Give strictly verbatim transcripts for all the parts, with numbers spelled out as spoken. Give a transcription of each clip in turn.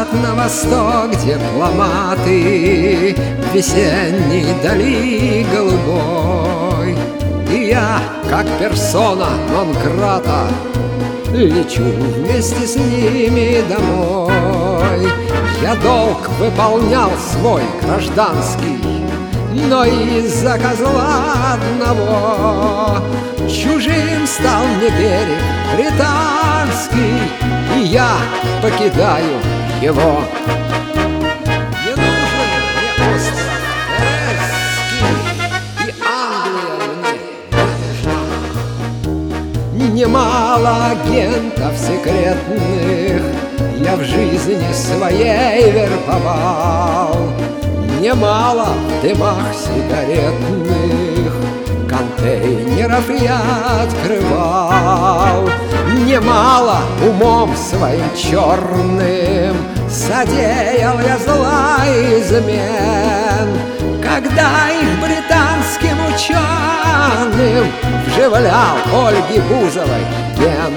на восток дипломаты в весенней дали голубой. И я, как персона нон-грата, лечу вместе с ними домой. Я долг выполнял свой гражданский, но из-за козла одного чужим стал мне берег британский, и я покидаю его. Не нужен мне остров Терезский, и Англия мне не нужна. Немало агентов секретных я в жизни своей вербовал, немало в дымах сигаретных контейнеров я открывал, немало умом своим черным содеял я зла и измен, когда их британским ученым вживлял Ольги Бузовой ген.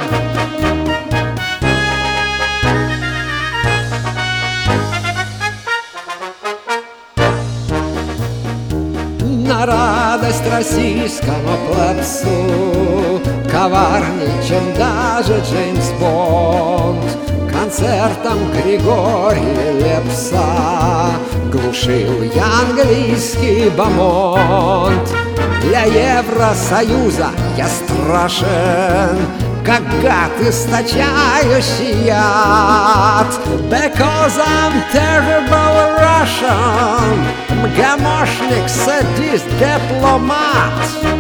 На радость российскому плебсу коварней, чем даже Джеймс Бонд, концертом Григория Лепса глушил я английский бомонд. Для Евросоюза я страшен, как гад, источающий яд, because I'm terrible Russian, мгомошник, садист, дипломат.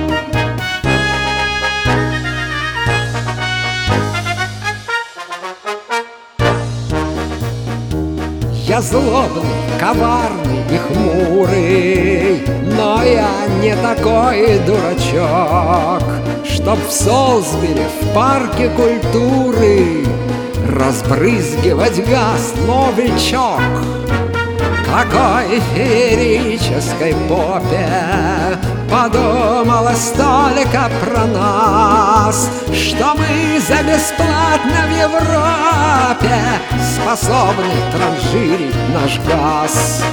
Я злобный, коварный и хмурый, но я не такой дурачок, чтоб в Солсбери в парке культуры разбрызгивать газ новичок. Какой феерической попе подумала столько про нас, что мы за бесплатно в Европе способны транжирить наш газ.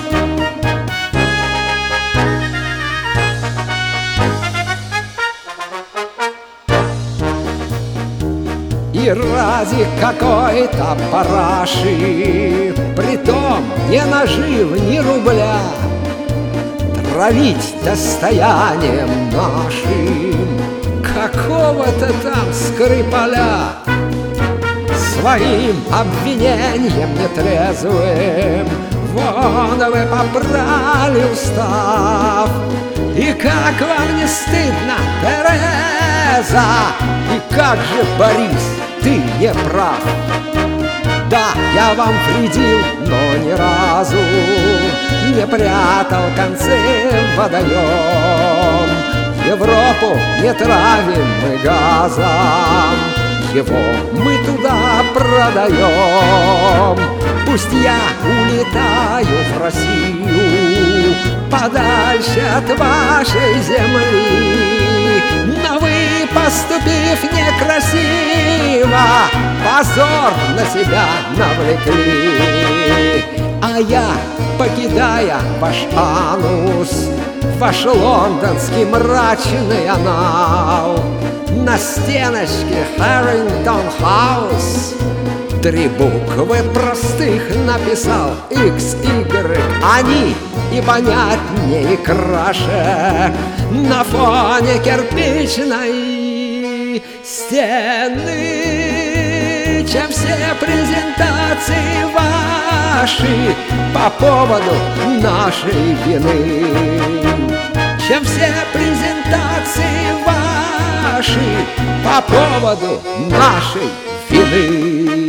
И ради какой-то параши, притом не нажив ни рубля, травить достоянием нашим какого-то там Скрипаля. Своим обвинением нетрезвым вон вы попрали устав. И как вам не стыдно, Тереза? И как же, Борис, ты не прав? Да, я вам вредил, но ни разу не прятал концы в водоем. Европу не травим мы газом, его мы туда продаем. Пусть я улетаю в Россию подальше от вашей земли, но вы, поступив некрасиво, позор на себя навлекли. А я, покидая ваш анус, ваш лондонский мрачный анал, на стеночке Харрингтон Хаус три буквы простых написал икс игрек. Они и понятнее, и краше на фоне кирпичной стены, чем все презентации ваши по поводу нашей вины, чем все презентации ваши по поводу нашей вины.